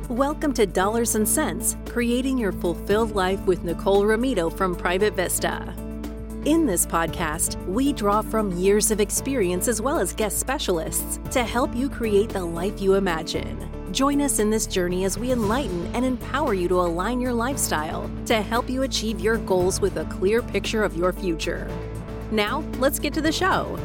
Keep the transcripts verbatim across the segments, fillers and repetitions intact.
Welcome to Dollars and Cents, Creating Your Fulfilled Life with Nicole Ramito from Private Vista. In this podcast, we draw from years of experience as well as guest specialists to help you create the life you imagine. Join us in this journey as we enlighten and empower you to align your lifestyle to help you achieve your goals with a clear picture of your future. Now, let's get to the show.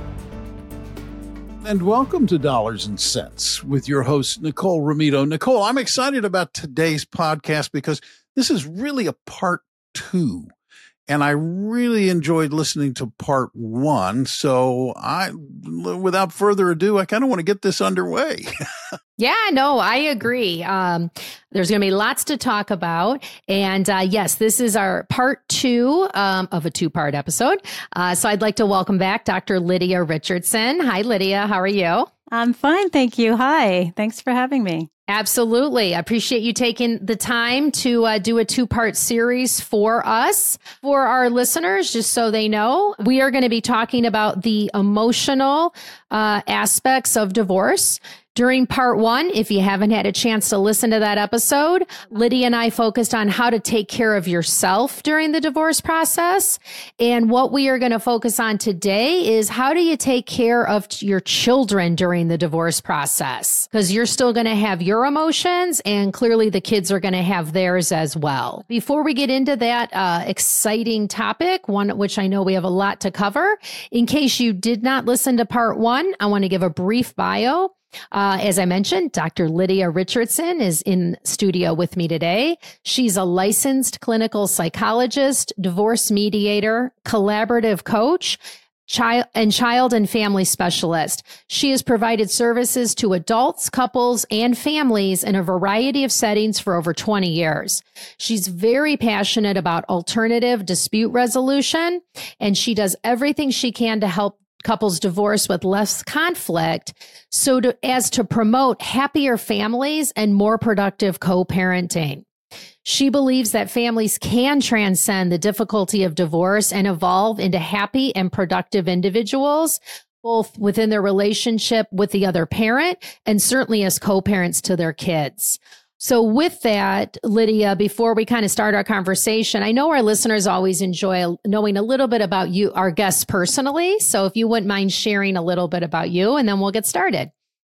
And welcome to Dollars and Cents with your host, Nicole Ramito. Nicole, I'm excited about today's podcast because this is really a part two. And I really enjoyed listening to part one. So I, without further ado, I kind of want to get this underway. Yeah, no, I agree. Um, there's going to be lots to talk about. And uh, yes, this is our part two um, of a two-part episode. Uh, so I'd like to welcome back Doctor Lydia Richardson. Hi, Lydia. How are you? I'm fine. Thank you. Hi. Thanks for having me. Absolutely. I appreciate you taking the time to uh, do a two-part series for us. For our listeners, just so they know, we are going to be talking about the emotional uh, aspects of divorce. During part one, if you haven't had a chance to listen to that episode, Lydia and I focused on how to take care of yourself during the divorce process. And what we are going to focus on today is how do you take care of your children during the divorce process? Because you're still going to have your emotions and clearly the kids are going to have theirs as well. Before we get into that uh, exciting topic, one which I know we have a lot to cover, in case you did not listen to part one, I want to give a brief bio. Uh, as I mentioned, Doctor Lydia Richardson is in studio with me today. She's a licensed clinical psychologist, divorce mediator, collaborative coach, child and child and family specialist. She has provided services to adults, couples, and families in a variety of settings for over twenty years. She's very passionate about alternative dispute resolution, and she does everything she can to help couples divorce with less conflict so to, as to promote happier families and more productive co-parenting. She believes that families can transcend the difficulty of divorce and evolve into happy and productive individuals, both within their relationship with the other parent and certainly as co-parents to their kids. So with that, Lydia, before we kind of start our conversation, I know our listeners always enjoy knowing a little bit about you, our guests personally. So if you wouldn't mind sharing a little bit about you, and then we'll get started.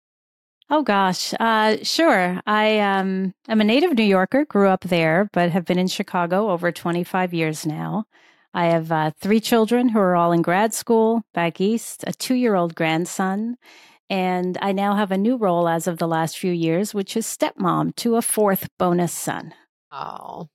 Oh, gosh. Uh, sure. I um, am a native New Yorker, grew up there, but have been in Chicago over twenty-five years now. I have uh, three children who are all in grad school back east, a two-year-old grandson. And I now have a new role as of the last few years, which is stepmom to a fourth bonus son. Oh,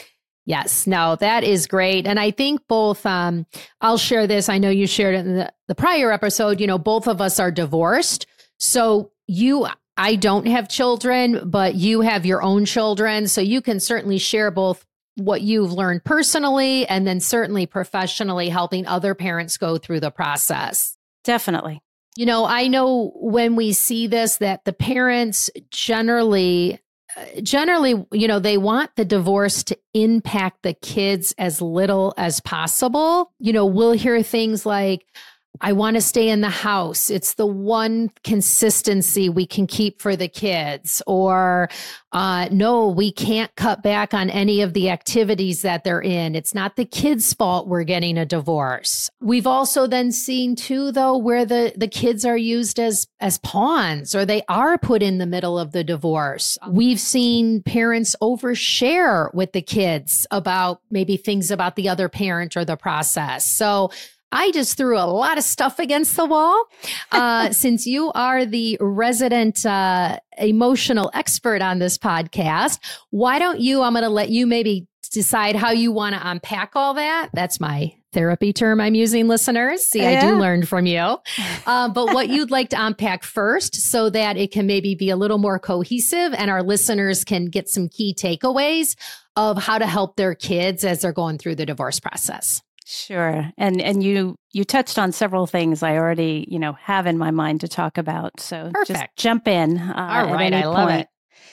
yes. No, that is great. And I think both, um, I'll share this. I know you shared it in the, the prior episode, you know, both of us are divorced. So you, I don't have children, but you have your own children. So you can certainly share both what you've learned personally and then certainly professionally helping other parents go through the process. Definitely. You know, I know when we see this that the parents generally, generally, you know, they want the divorce to impact the kids as little as possible. You know, we'll hear things like, I want to stay in the house. It's the one consistency we can keep for the kids. Or, uh, no, we can't cut back on any of the activities that they're in. It's not the kids' fault we're getting a divorce. We've also then seen too, though, where the, the kids are used as, as pawns or they are put in the middle of the divorce. We've seen parents overshare with the kids about maybe things about the other parent or the process. So I just threw a lot of stuff against the wall. Uh, since you are the resident uh, emotional expert on this podcast, why don't you, I'm going to let you maybe decide how you want to unpack all that. That's my therapy term I'm using, listeners. See, yeah. I do learn from you. Uh, but what you'd like to unpack first so that it can maybe be a little more cohesive and our listeners can get some key takeaways of how to help their kids as they're going through the divorce process. Sure. And and you you touched on several things I already, you know, have in my mind to talk about. So Perfect. Just jump in. Uh, All right. I love point. it.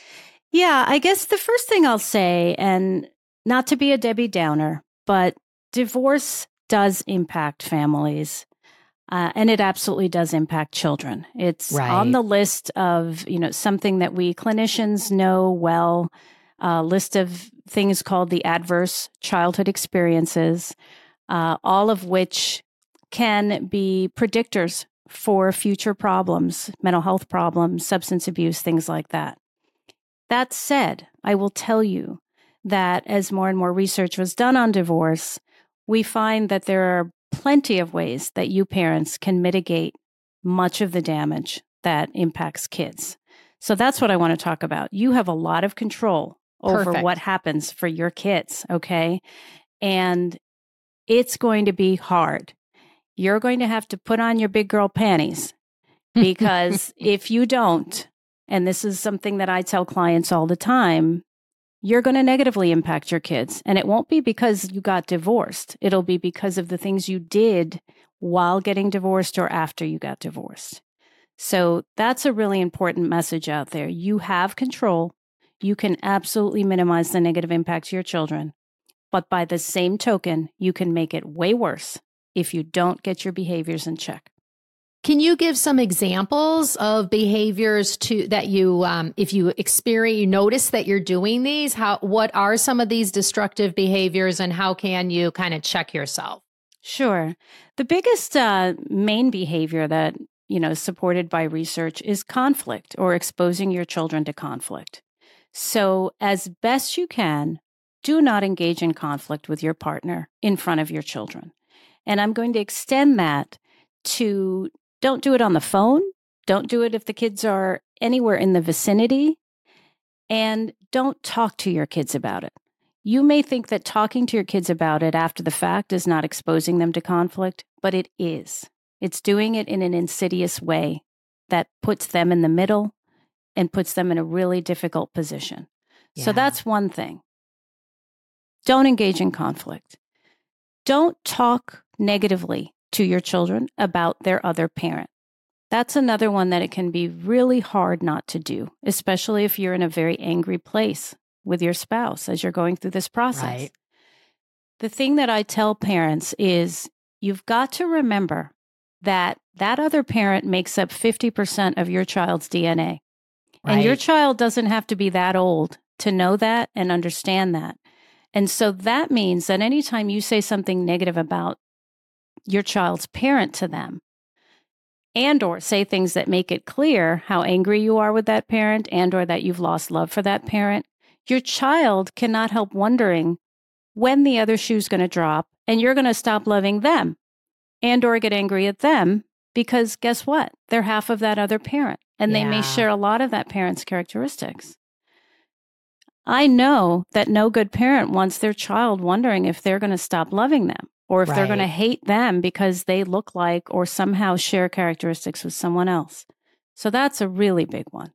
Yeah, I guess the first thing I'll say, and not to be a Debbie Downer, but divorce does impact families. Uh, and it absolutely does impact children. It's Right. on the list of, you know, something that we clinicians know well, a list of things called the adverse childhood experiences, uh, all of which can be predictors for future problems, mental health problems, substance abuse, things like that. That said, I will tell you that as more and more research was done on divorce, we find that there are plenty of ways that you parents can mitigate much of the damage that impacts kids. So that's what I want to talk about. You have a lot of control over Perfect. what happens for your kids, okay? And it's going to be hard. You're going to have to put on your big girl panties because if you don't, and this is something that I tell clients all the time, you're going to negatively impact your kids. And it won't be because you got divorced. It'll be because of the things you did while getting divorced or after you got divorced. So that's a really important message out there. You have control. You can absolutely minimize the negative impact to your children. But by the same token, you can make it way worse if you don't get your behaviors in check. Can you give some examples of behaviors to that you, um, if you experience, you notice that you're doing these? How, what are some of these destructive behaviors, and how can you kind of check yourself? Sure. The biggest uh, main behavior that, you know, is supported by research is conflict or exposing your children to conflict. So as best you can, do not engage in conflict with your partner in front of your children. And I'm going to extend that to don't do it on the phone. Don't do it if the kids are anywhere in the vicinity. And don't talk to your kids about it. You may think that talking to your kids about it after the fact is not exposing them to conflict, but it is. It's doing it in an insidious way that puts them in the middle and puts them in a really difficult position. Yeah. So that's one thing. Don't engage in conflict. Don't talk negatively to your children about their other parent. That's another one that it can be really hard not to do, especially if you're in a very angry place with your spouse as you're going through this process. Right. The thing that I tell parents is you've got to remember that that other parent makes up fifty percent of your child's D N A. Right. And your child doesn't have to be that old to know that and understand that. And so that means that anytime you say something negative about your child's parent to them, and or say things that make it clear how angry you are with that parent and or that you've lost love for that parent, your child cannot help wondering when the other shoe's going to drop and you're going to stop loving them and or get angry at them because guess what? They're half of that other parent and they may Yeah. share a lot of that parent's characteristics. I know that no good parent wants their child wondering if they're going to stop loving them or if they're going to Right. hate them because they look like or somehow share characteristics with someone else. So that's a really big one.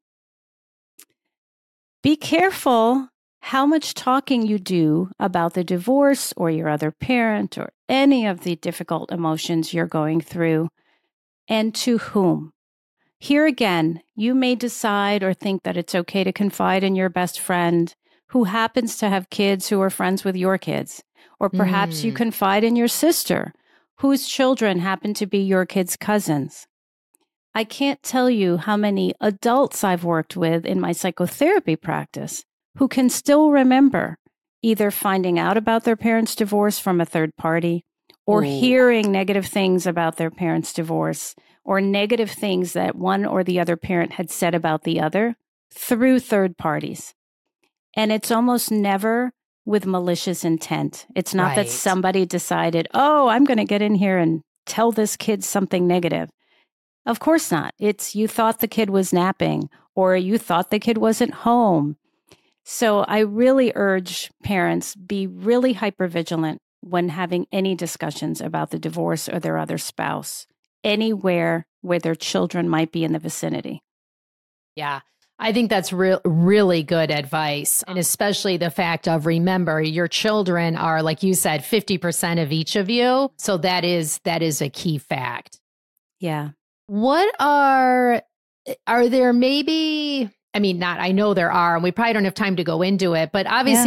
Be careful how much talking you do about the divorce or your other parent or any of the difficult emotions you're going through, and to whom. Here again, you may decide or think that it's okay to confide in your best friend who happens to have kids who are friends with your kids. Or perhaps you Mm. confide in your sister whose children happen to be your kids' cousins. I can't tell you how many adults I've worked with in my psychotherapy practice who can still remember either finding out about their parents' divorce from a third party or Ooh. hearing negative things about their parents' divorce or negative things that one or the other parent had said about the other through third parties. And it's almost never with malicious intent. It's not that Right. somebody decided, oh, I'm going to get in here and tell this kid something negative. Of course not. It's you thought the kid was napping or you thought the kid wasn't home. So I really urge parents, be really hypervigilant when having any discussions about the divorce or their other spouse, anywhere where their children might be in the vicinity. Yeah. I think that's real, really good advice. And especially the fact of remember your children are, like you said, fifty percent of each of you. So that is, that is a key fact. Yeah. What are, are there maybe, I mean, not, I know there are, and we probably don't have time to go into it, but obviously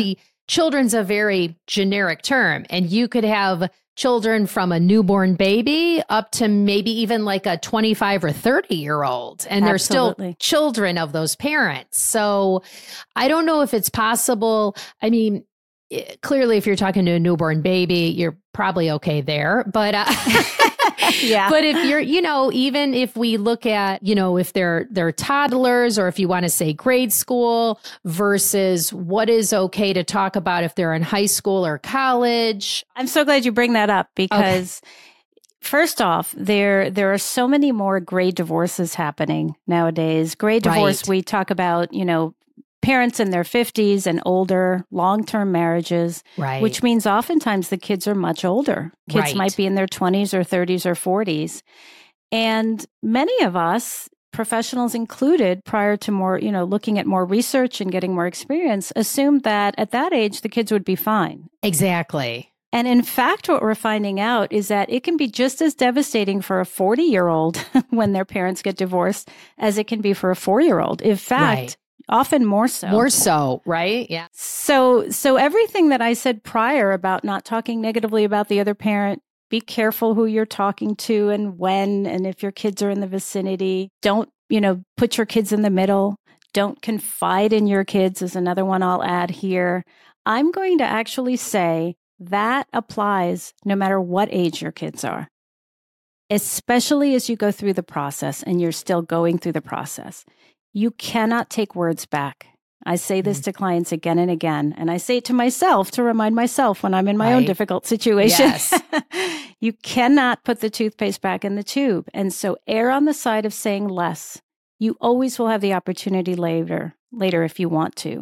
children's a very generic term, and you could have children from a newborn baby up to maybe even like a twenty-five or thirty year old. And they're Absolutely. still children of those parents. So I don't know if it's possible. I mean, it, clearly, if you're talking to a newborn baby, you're probably okay there. But uh, yeah. But if you're, you know, even if we look at, you know, if they're they're toddlers, or if you want to say grade school versus what is okay to talk about if they're in high school or college. I'm so glad you bring that up because okay. First off, there there are so many more grade divorces happening nowadays. Grade divorce, Right. we talk about, you know, parents in their fifties and older, long-term marriages, Right. which means oftentimes the kids are much older. Kids Right. might be in their twenties or thirties or forties. And many of us, professionals included, prior to more, you know, looking at more research and getting more experience, assumed that at that age, the kids would be fine. Exactly. And in fact, what we're finding out is that it can be just as devastating for a forty-year-old when their parents get divorced as it can be for a four-year-old. In fact, Right. often more so. More so, right? Yeah. So, so everything that I said prior about not talking negatively about the other parent, be careful who you're talking to and when, and if your kids are in the vicinity, don't, you know, put your kids in the middle. Don't confide in your kids is another one I'll add here. I'm going to actually say that applies no matter what age your kids are, especially as you go through the process and you're still going through the process. You cannot take words back. I say this to clients again and again, and I say it to myself to remind myself when I'm in my Right. own difficult situation. Yes. You cannot put the toothpaste back in the tube. And so err on the side of saying less. You always will have the opportunity later, later if you want to.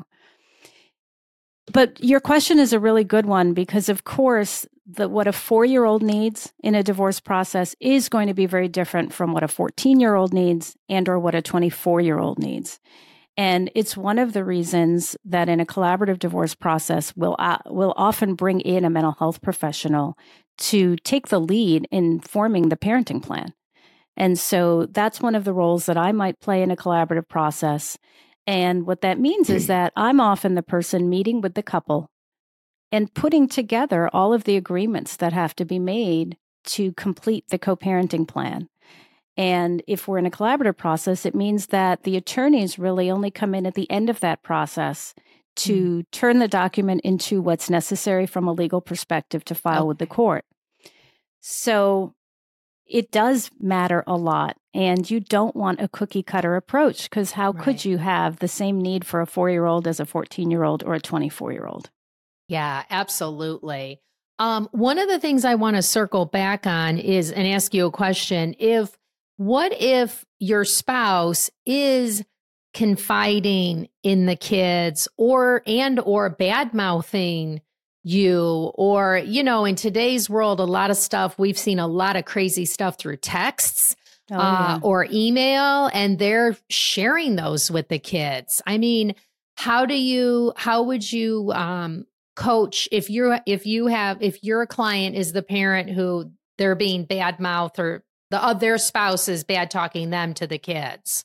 But your question is a really good one because, of course, the, what a four-year-old needs in a divorce process is going to be very different from what a fourteen-year-old needs and or what a twenty-four-year-old needs. And it's one of the reasons that in a collaborative divorce process, we'll, uh, we'll often bring in a mental health professional to take the lead in forming the parenting plan. And so that's one of the roles that I might play in a collaborative process. And what that means is that I'm often the person meeting with the couple and putting together all of the agreements that have to be made to complete the co-parenting plan. And if we're in a collaborative process, it means that the attorneys really only come in at the end of that process to mm. turn the document into what's necessary from a legal perspective to file okay. with the court. So it does matter a lot. And you don't want a cookie cutter approach because how right. could you have the same need for a four-year-old as a fourteen-year-old or a twenty-four-year-old? Yeah, absolutely. Um, one of the things I want to circle back on is and ask you a question. If what if your spouse is confiding in the kids or and or bad-mouthing you, or, you know, in today's world, a lot of stuff, we've seen a lot of crazy stuff through texts oh, uh, yeah. or email, and they're sharing those with the kids. I mean, how do you, how would you um, coach if you're, if you have, if your client is the parent who they're being bad mouth or the uh, their spouse is bad talking them to the kids?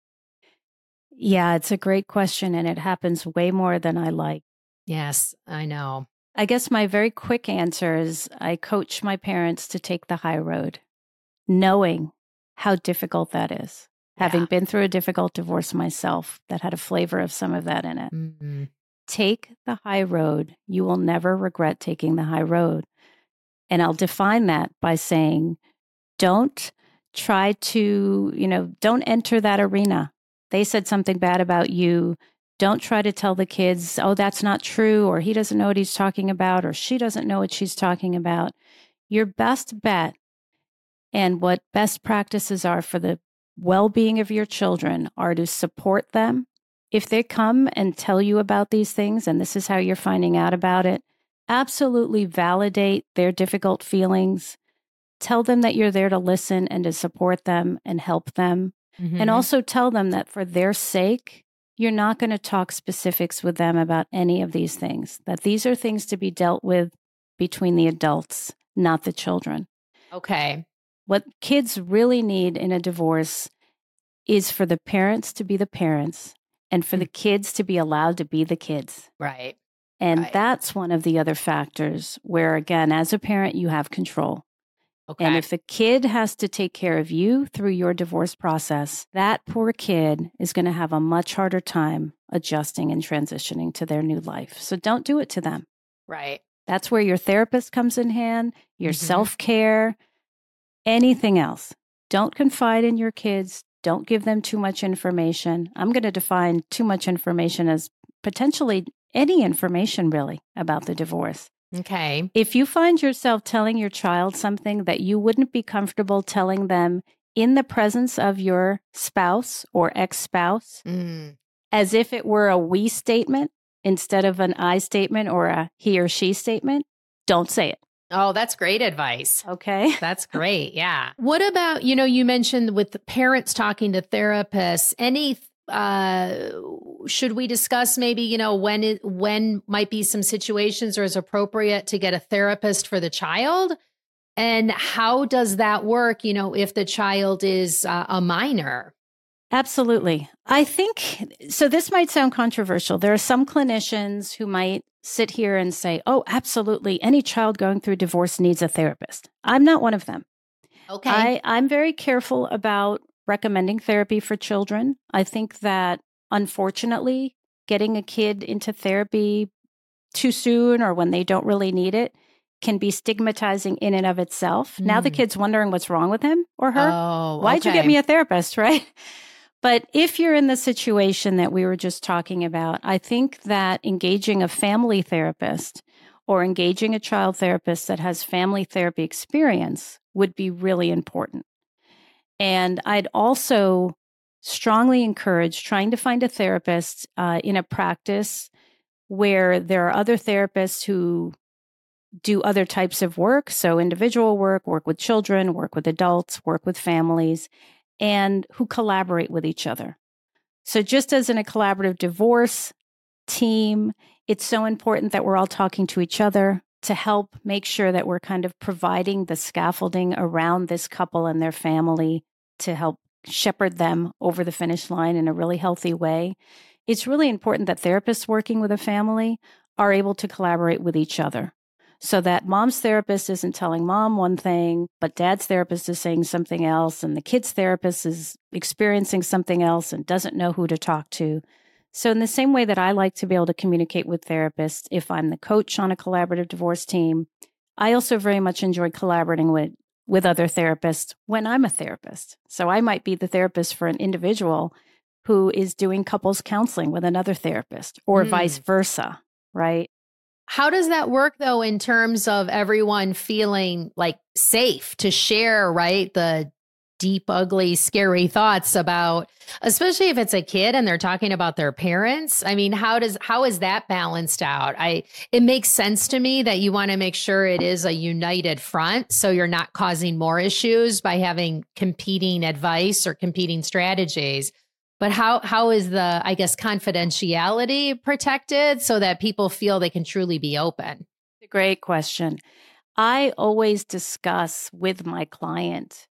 Yeah, it's a great question, and it happens way more than I like. Yes, I know. I guess my very quick answer is I coach my parents to take the high road, knowing how difficult that is. Yeah. Having been through a difficult divorce myself that had a flavor of some of that in it. Mm-hmm. Take the high road. You will never regret taking the high road. And I'll define that by saying, don't try to, you know, don't enter that arena. They said something bad about you. Don't try to tell the kids, oh, that's not true, or he doesn't know what he's talking about, or she doesn't know what she's talking about. Your best bet and what best practices are for the well-being of your children are to support them. If they come and tell you about these things, and this is how you're finding out about it, absolutely validate their difficult feelings. Tell them that you're there to listen and to support them and help them. Mm-hmm. And also tell them that for their sake, you're not going to talk specifics with them about any of these things, that these are things to be dealt with between the adults, not the children. Okay. What kids really need in a divorce is for the parents to be the parents and for mm-hmm. the kids to be allowed to be the kids. Right. And Right. that's one of the other factors where, again, as a parent, you have control. Okay. And if the kid has to take care of you through your divorce process, that poor kid is going to have a much harder time adjusting and transitioning to their new life. So don't do it to them. Right. That's where your therapist comes in hand, your Mhm. self-care, anything else. Don't confide in your kids. Don't give them too much information. I'm going to define too much information as potentially any information really about the divorce. Okay. If you find yourself telling your child something that you wouldn't be comfortable telling them in the presence of your spouse or ex-spouse, Mm. as if it were a we statement instead of an I statement or a he or she statement, don't say it. Oh, that's great advice. Okay. That's great. Yeah. What about, you know, you mentioned with the parents talking to therapists, any, uh, should we discuss maybe, you know, when it, when might be some situations or is appropriate to get a therapist for the child? And how does that work, you know, if the child is uh, a minor? Absolutely. I think, so this might sound controversial. There are some clinicians who might sit here and say, oh, absolutely, any child going through divorce needs a therapist. I'm not one of them. Okay. I, I'm very careful about recommending therapy for children. I think that, unfortunately, getting a kid into therapy too soon or when they don't really need it can be stigmatizing in and of itself. Mm. Now the kid's wondering what's wrong with him or her. Oh, Why'd okay. you get me a therapist, right? But if you're in the situation that we were just talking about, I think that engaging a family therapist or engaging a child therapist that has family therapy experience would be really important. And I'd also strongly encourage trying to find a therapist uh, in a practice where there are other therapists who do other types of work. So individual work, work with children, work with adults, work with families, and who collaborate with each other. So just as in a collaborative divorce team, it's so important that we're all talking to each other to help make sure that we're kind of providing the scaffolding around this couple and their family to help shepherd them over the finish line in a really healthy way. It's really important that therapists working with a family are able to collaborate with each other, so that mom's therapist isn't telling mom one thing, but dad's therapist is saying something else, and the kid's therapist is experiencing something else and doesn't know who to talk to. So in the same way that I like to be able to communicate with therapists, if I'm the coach on a collaborative divorce team, I also very much enjoy collaborating with, with other therapists when I'm a therapist. So I might be the therapist for an individual who is doing couples counseling with another therapist or mm. vice versa, right? How does that work, though, in terms of everyone feeling like safe to share, right? The deep, ugly, scary thoughts about, especially if it's a kid and they're talking about their parents. I mean, how does, how is that balanced out? I, it makes sense to me that you want to make sure it is a united front, so you're not causing more issues by having competing advice or competing strategies. But how how is the, I guess, confidentiality protected so that people feel they can truly be open? Great question. I always discuss with my client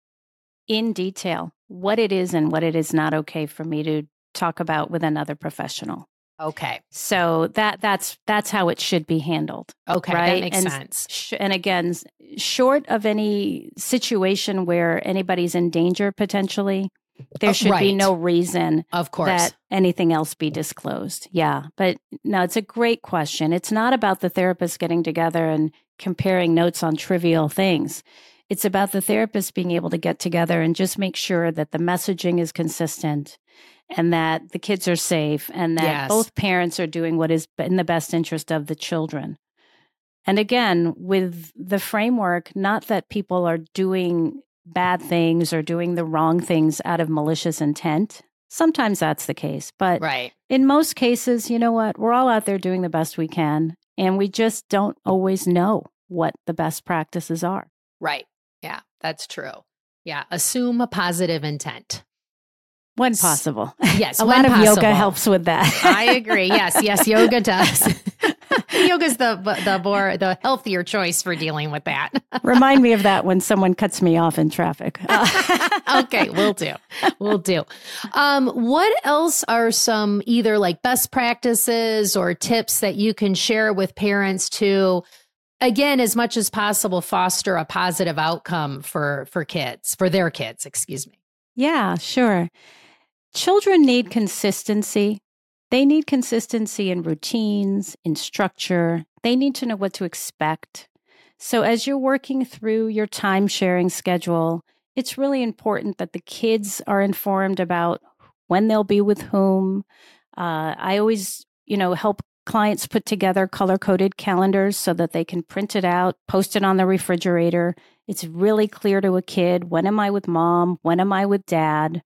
in detail what it is and what it is not okay for me to talk about with another professional. Okay. So that that's that's how it should be handled. Okay, right? That makes and, sense. Sh- and again, short of any situation where anybody's in danger potentially, there should right. be no reason of course. that anything else be disclosed. Yeah. But no, it's a great question. It's not about the therapist getting together and comparing notes on trivial things. It's about the therapist being able to get together and just make sure that the messaging is consistent and that the kids are safe and that yes. both parents are doing what is in the best interest of the children. And again, with the framework, not that people are doing bad things or doing the wrong things out of malicious intent. Sometimes that's the case. But right. in most cases, you know what? We're all out there doing the best we can. And we just don't always know what the best practices are. Right. Yeah, that's true. Yeah. Assume a positive intent. When possible. Yes. a when lot of possible. yoga helps with that. I agree. Yes. Yes. Yoga does. yoga's the the more the healthier choice for dealing with that. Remind me of that when someone cuts me off in traffic. Okay, we'll do. We'll do. Um, what else are some either like best practices or tips that you can share with parents to, again, as much as possible, foster a positive outcome for for kids, for their kids, excuse me? Yeah, sure. Children need consistency. They need consistency in routines, in structure. They need to know what to expect. So as you're working through your time sharing schedule, it's really important that the kids are informed about when they'll be with whom. Uh, I always, you know, help clients put together color-coded calendars so that they can print it out, post it on the refrigerator. It's really clear to a kid, when am I with mom? When am I with dad?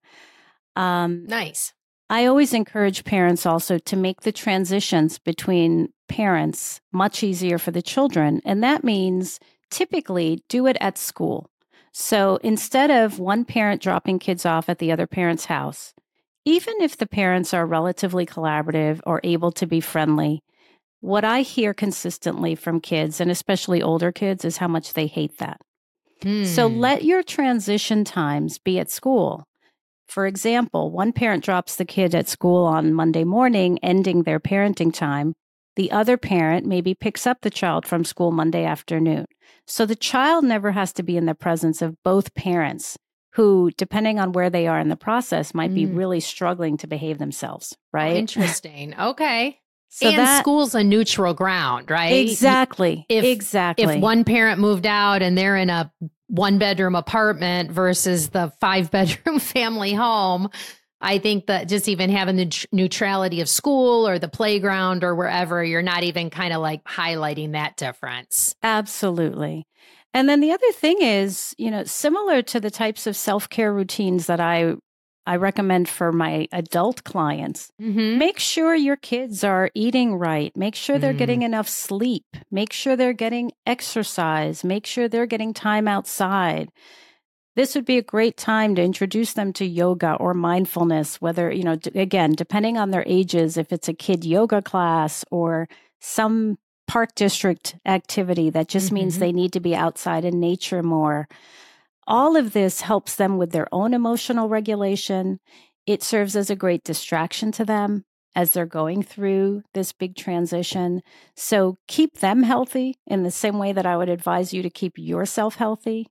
Um, Nice. I always encourage parents also to make the transitions between parents much easier for the children. And that means typically do it at school. So instead of one parent dropping kids off at the other parent's house, even if the parents are relatively collaborative or able to be friendly, what I hear consistently from kids, and especially older kids, is how much they hate that. Hmm. So let your transition times be at school. For example, one parent drops the kid at school on Monday morning, ending their parenting time. The other parent maybe picks up the child from school Monday afternoon. So the child never has to be in the presence of both parents who, depending on where they are in the process, might be Mm. really struggling to behave themselves, right? Oh, interesting. Okay. So and that, school's a neutral ground, right? exactly, If, exactly. If one parent moved out and they're in a one bedroom apartment versus the five bedroom family home, I think that just even having the tr- neutrality of school or the playground or wherever, you're not even kind of like highlighting that difference. Absolutely. And then the other thing is, you know, similar to the types of self-care routines that I I recommend for my adult clients, Mm-hmm. make sure your kids are eating right. Make sure they're Mm. getting enough sleep. Make sure they're getting exercise. Make sure they're getting time outside. This would be a great time to introduce them to yoga or mindfulness, whether, you know, d- again, depending on their ages, if it's a kid yoga class or some park district activity that just means Mhm. they need to be outside in nature more. All of this helps them with their own emotional regulation. It serves as a great distraction to them as they're going through this big transition. So keep them healthy in the same way that I would advise you to keep yourself healthy.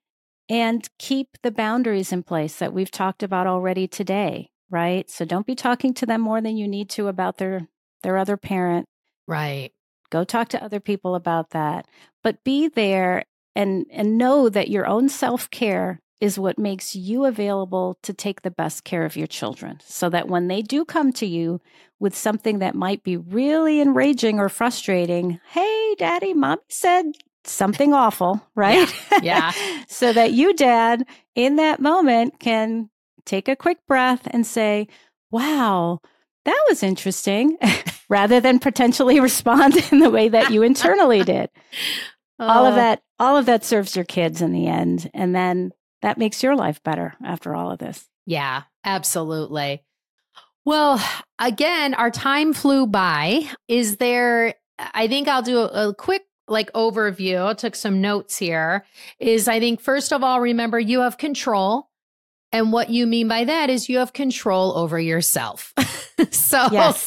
And keep the boundaries in place that we've talked about already today, right? So don't be talking to them more than you need to about their, their other parent. Right. Go talk to other people about that. But be there and, and know that your own self-care is what makes you available to take the best care of your children. So that when they do come to you with something that might be really enraging or frustrating, hey, daddy, mommy said something awful, right? Yeah. So that you, dad, in that moment can take a quick breath and say, wow, that was interesting, rather than potentially respond in the way that you internally did. All of Oh. that, all of that serves your kids in the end. And then that makes your life better after all of this. Yeah, absolutely. Well, again, our time flew by. Is there, I think I'll do a, a quick like overview. I took some notes here. Is I think, first of all, remember you have control. And what you mean by that is you have control over yourself. So Yes.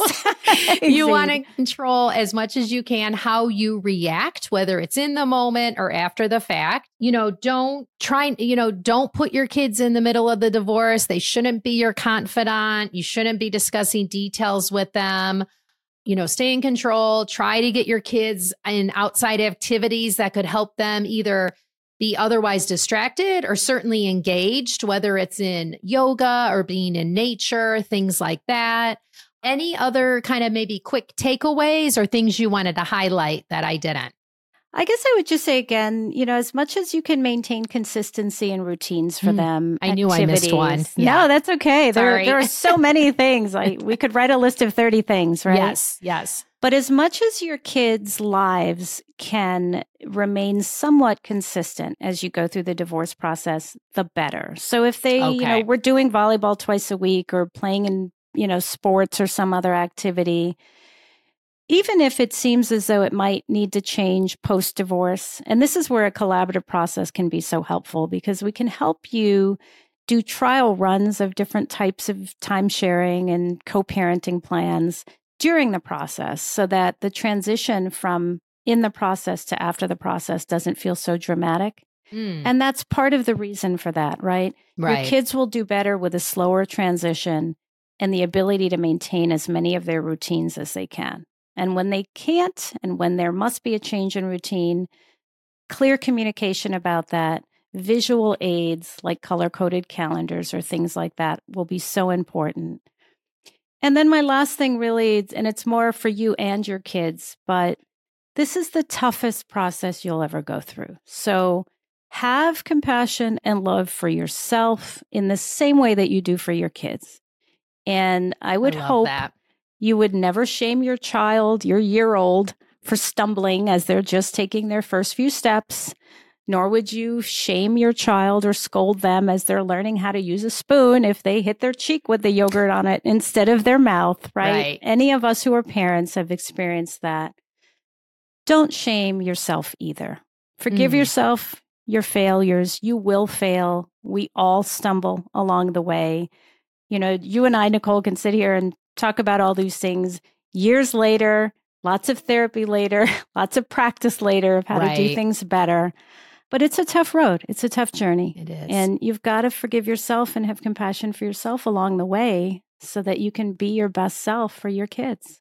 you want to Indeed. control as much as you can how you react, whether it's in the moment or after the fact. You know, don't try, you know, don't put your kids in the middle of the divorce. They shouldn't be your confidant. You shouldn't be discussing details with them. You know, stay in control. Try to get your kids in outside activities that could help them either be otherwise distracted or certainly engaged, whether it's in yoga or being in nature, things like that. Any other kind of maybe quick takeaways or things you wanted to highlight that I didn't? I guess I would just say again, you know, as much as you can maintain consistency and routines for Mm, them. I knew I missed one. activities- Yeah. No, that's okay. There, Sorry. there are so many things. Like we could write a list of thirty things, right? Yes, yes. But as much as your kids' lives can remain somewhat consistent as you go through the divorce process, the better. So if they, you know, Okay. were doing volleyball twice a week or playing in, you know, sports or some other activity, even if it seems as though it might need to change post-divorce, and this is where a collaborative process can be so helpful because we can help you do trial runs of different types of time sharing and co-parenting plans during the process so that the transition from in the process to after the process doesn't feel so dramatic. Mm. And that's part of the reason for that, right? Right. Your kids will do better with a slower transition and the ability to maintain as many of their routines as they can. And when they can't, and when there must be a change in routine, clear communication about that, visual aids like color-coded calendars or things like that will be so important. And then my last thing really, and it's more for you and your kids, but this is the toughest process you'll ever go through. So have compassion and love for yourself in the same way that you do for your kids. And I would I hope that. you would never shame your child, your year-old, for stumbling as they're just taking their first few steps, nor would you shame your child or scold them as they're learning how to use a spoon if they hit their cheek with the yogurt on it instead of their mouth, right? Right. Any of us who are parents have experienced that. Don't shame yourself either. Forgive mm. yourself your failures. You will fail. We all stumble along the way. You know, you and I, Nicole, can sit here and talk about all these things years later, lots of therapy later, lots of practice later of how right. to do things better. But it's a tough road. It's a tough journey. It is. And you've got to forgive yourself and have compassion for yourself along the way so that you can be your best self for your kids.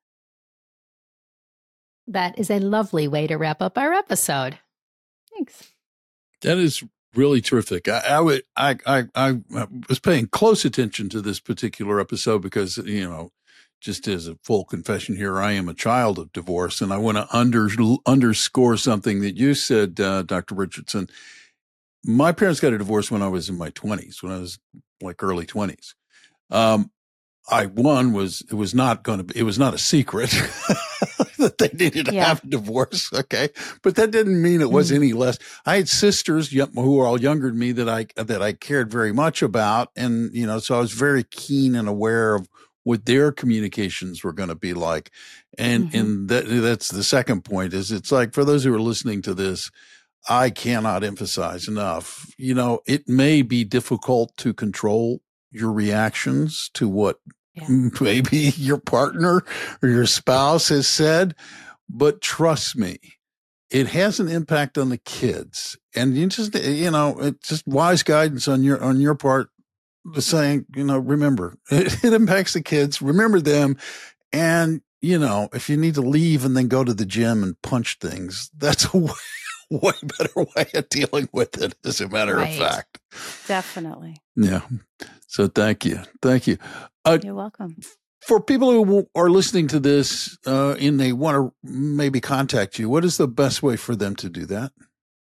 That is a lovely way to wrap up our episode. Thanks. That is really terrific. I, I would, I, I, I was paying close attention to this particular episode because, you know, just as a full confession here, I am a child of divorce, and I want to under, underscore something that you said, uh, Doctor Richardson. My parents got a divorce when I was in my twenties, when I was like early twenties. Um, I, one was, it was not going to be, it was not a secret that they needed to yeah. have a divorce. Okay. But that didn't mean it was mm. any less. I had sisters who were all younger than me that I, that I cared very much about. And, you know, so I was very keen and aware of what their communications were going to be like. And, mm-hmm. and that, that's the second point is it's like, for those who are listening to this, I cannot emphasize enough, you know, it may be difficult to control your reactions to what yeah. maybe your partner or your spouse has said, but trust me, it has an impact on the kids. And you just, you know, it's just wise guidance on your, on your part, saying, you know, remember, it, it impacts the kids, remember them. And, you know, if you need to leave and then go to the gym and punch things, that's a way, way better way of dealing with it, as a matter right. of fact. Definitely. Yeah. So thank you. Thank you. Uh, You're welcome. For people who are listening to this uh, and they want to maybe contact you, what is the best way for them to do that?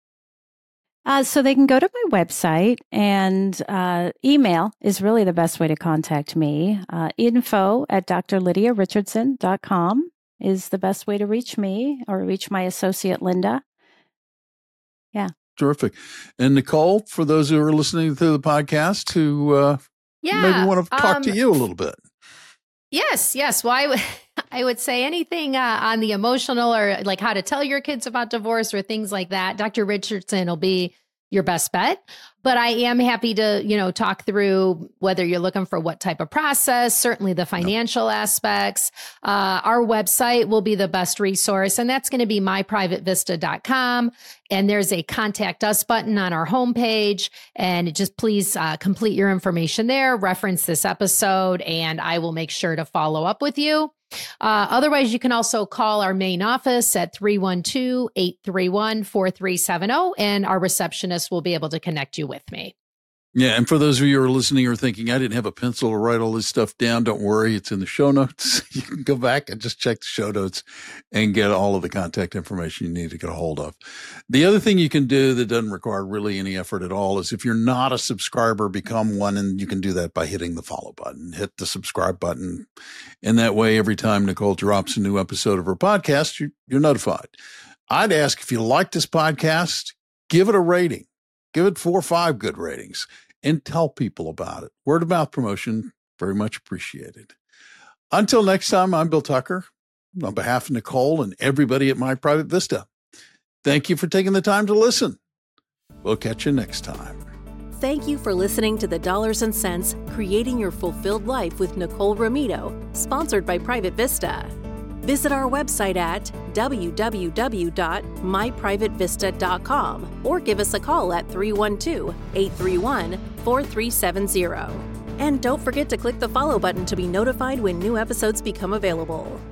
Uh, so they can go to my website, and uh, email is really the best way to contact me. Uh, info at d r lydia richardson dot com is the best way to reach me or reach my associate, Linda. Yeah. Terrific. And Nicole, for those who are listening to the podcast who uh, yeah, maybe want to talk um, to you a little bit. Yes, yes. Well, I, w- I would say anything uh, on the emotional or like how to tell your kids about divorce or things like that. Doctor Richardson will be your best bet. But I am happy to, you know, talk through whether you're looking for what type of process, certainly the financial yep. aspects. Uh, our website will be the best resource, and that's going to be my private vista dot com. And there's a contact us button on our homepage. And just please uh, complete your information there, reference this episode, and I will make sure to follow up with you. Uh, otherwise, you can also call our main office at three one two, eight three one, four three seven zero, and our receptionist will be able to connect you with me. Yeah. And for those of you who are listening or thinking, I didn't have a pencil to write all this stuff down, don't worry. It's in the show notes. You can go back and just check the show notes and get all of the contact information you need to get a hold of. The other thing you can do that doesn't require really any effort at all is if you're not a subscriber, become one. And you can do that by hitting the follow button, hit the subscribe button. And that way, every time Nicole drops a new episode of her podcast, you, you're notified. I'd ask if you like this podcast, give it a rating. Give it four or five good ratings and tell people about it. Word of mouth promotion, very much appreciated. Until next time, I'm Bill Tucker. on behalf of Nicole and everybody at My Private Vista, thank you for taking the time to listen. We'll catch you next time. Thank you for listening to the Dollars and Cents Creating Your Fulfilled Life with Nicole Romito, sponsored by Private Vista. Visit our website at w w w dot my private vista dot com or give us a call at three one two, eight three one, four three seven zero. And don't forget to click the follow button to be notified when new episodes become available.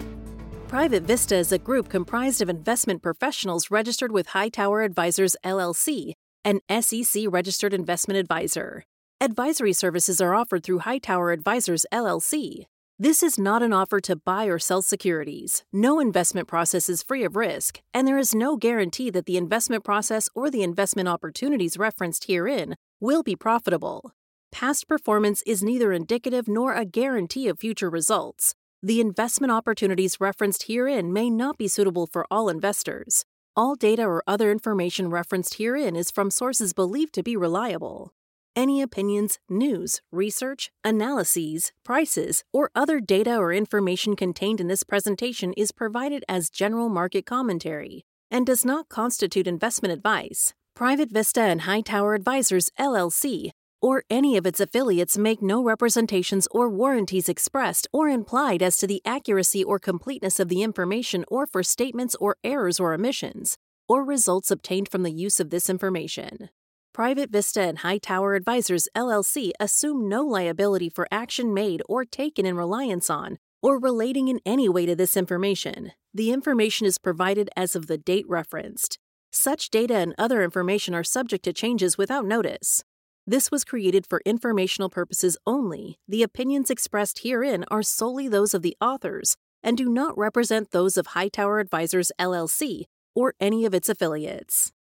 Private Vista is a group comprised of investment professionals registered with Hightower Advisors, L L C, an S E C-registered investment advisor. Advisory services are offered through Hightower Advisors, L L C. This is not an offer to buy or sell securities. No investment process is free of risk, and there is no guarantee that the investment process or the investment opportunities referenced herein will be profitable. Past performance is neither indicative nor a guarantee of future results. The investment opportunities referenced herein may not be suitable for all investors. All data or other information referenced herein is from sources believed to be reliable. Any opinions, news, research, analyses, prices, or other data or information contained in this presentation is provided as general market commentary and does not constitute investment advice. Private Vista and Hightower Advisors, L L C, or any of its affiliates make no representations or warranties expressed or implied as to the accuracy or completeness of the information or for statements or errors or omissions, or results obtained from the use of this information. Private Vista and Hightower Advisors, L L C assume no liability for action made or taken in reliance on or relating in any way to this information. The information is provided as of the date referenced. Such data and other information are subject to changes without notice. This was created for informational purposes only. The opinions expressed herein are solely those of the authors and do not represent those of Hightower Advisors, L L C, or any of its affiliates.